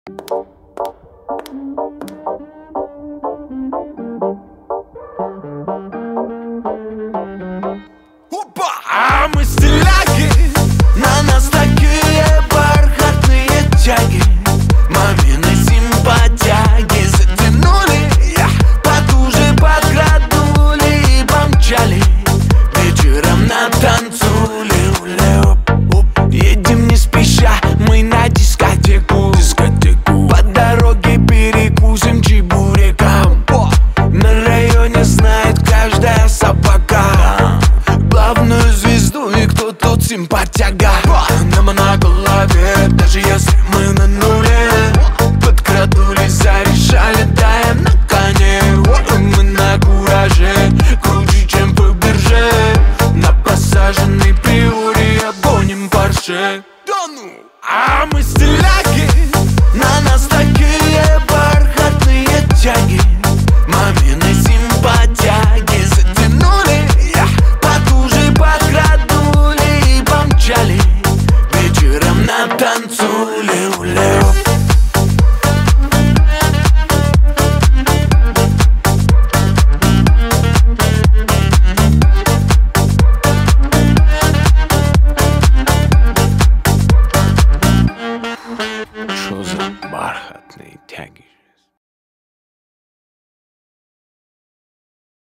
А мы стиляги, на нас такие бархатные тяги. Мамины симпатяги затянули, потуже подградули и помчали вечером на танцули. Едем не спеша, мы на дискотеку. По дороге перекусим чебуреком. На районе знает каждая собака главную звезду и кто тут симпатяга. Нам на голове, даже если мы на нуле, подкрадулись, зарешали, даем на коне. Мы на кураже, круче, чем по бирже. На посаженной приоре обгоним Порше. А мы стиляги, на нас такие бархатные тяги. Мамины симпатяги затянули, потуже подкрадули и помчали вечером на танцули. Что за бархатные тяги?